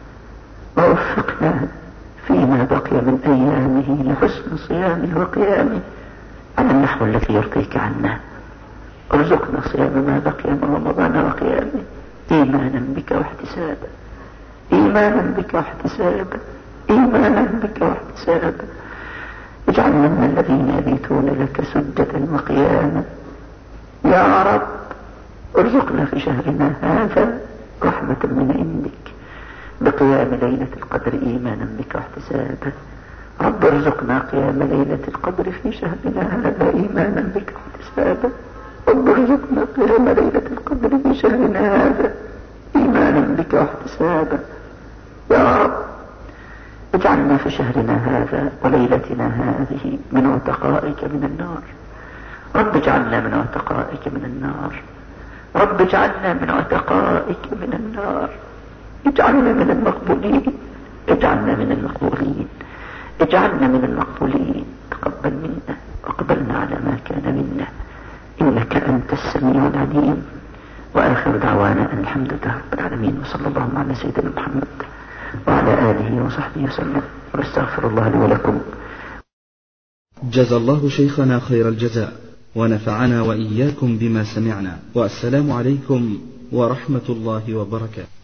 ووفقنا فيما بقي من أيامه لحسن صيامه وقيامه على النحو الذي يرضيك عنا. ارزقنا صيام ما بقي من رمضان وقيامه إيمانا بك واحتسابا، إيمانا بك واحتسابا، إيمانا بك واحتسابا. اجعلنا من الذين يبيتون لك سجدا وقياما. يا رب، ارزقنا في شهرنا هذا رحمة من عندك بقيام ليلة القدر إيمانا بك واحتسابا. رب ارزقنا قيام ليلة القدر في شهرنا هذا إيمانا بك واحتسابا. رب ارزقنا قيام ليلة القدر في شهرنا هذا إيمانا بك واحتسابا. يا رب، اجعلنا في شهرنا هذا وليلتنا هذه من عتقائك من النار. رب اجعلنا من عتقائك من النار. رب اجعلنا من عتقائك من النار. اجعلنا من المقبولين. اجعلنا من المقبولين. اجعلنا من المقبولين. تقبل منا واقبلنا على ما كان منا، إنك أنت السميع العليم. وآخر دعوانا أن الحمد لله رب العالمين، وصلى الله على سيدنا محمد وعلى آله وصحبه وسلم، واستغفر الله لي ولكم. جزا الله شيخنا خير الجزاء، ونفعنا وإياكم بما سمعنا، والسلام عليكم ورحمة الله وبركاته.